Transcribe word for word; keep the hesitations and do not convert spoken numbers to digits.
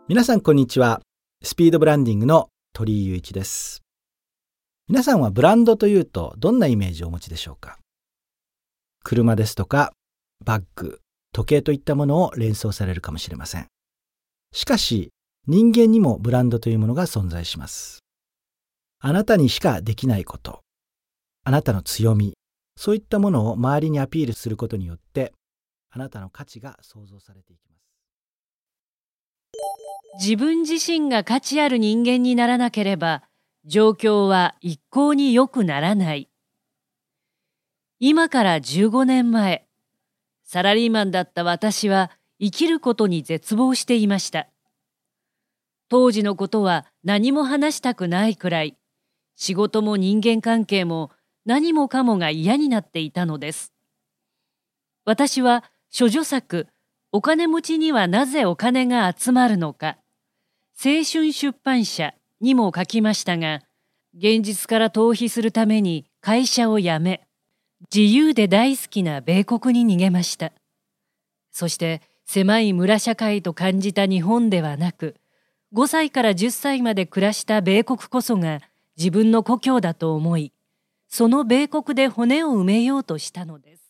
皆さんこんにちは。スピードブランディングの鳥居雄一です。皆さんはブランドというとどんなイメージをお持ちでしょうか。車ですとかバッグ、時計といったものを連想されるかもしれません。しかし人間にもブランドというものが存在します。あなたにしかできないこと、あなたの強み、そういったものを周りにアピールすることによってあなたの価値が創造されていきます。 自分自身が価値ある人間にならなければ、状況は一向に良くならない。今からじゅうごねんまえ、サラリーマンだった私は生きることに絶望していました。当時のことは何も話したくないくらい、仕事も人間関係も何もかもが嫌になっていたのです。私は処女作、お金持ちにはなぜお金が集まるのか、青春出版社にも書きましたが、現実から逃避するために会社を辞め、自由で大好きな米国に逃げました。そして狭い村社会と感じた日本ではなく、ごさいからじゅっさいまで暮らした米国こそが自分の故郷だと思い、その米国で骨を埋めようとしたのです。